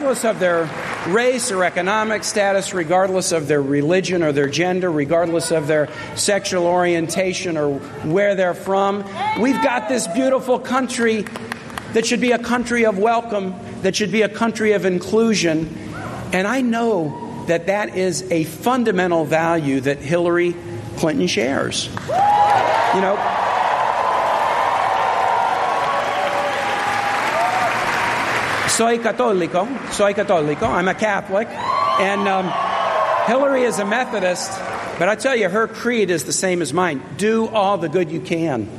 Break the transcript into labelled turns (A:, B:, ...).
A: regardless of their race or economic status, regardless of their religion or their gender, regardless of their sexual orientation or where they're from. We've got this beautiful country that should be a country of welcome, that should be a country of inclusion. And I know that that is a fundamental value that Hillary Clinton shares. You know, soy católico, I'm a Catholic, and Hillary is a Methodist, but I tell you, her creed is the same as mine. Do all the good you can.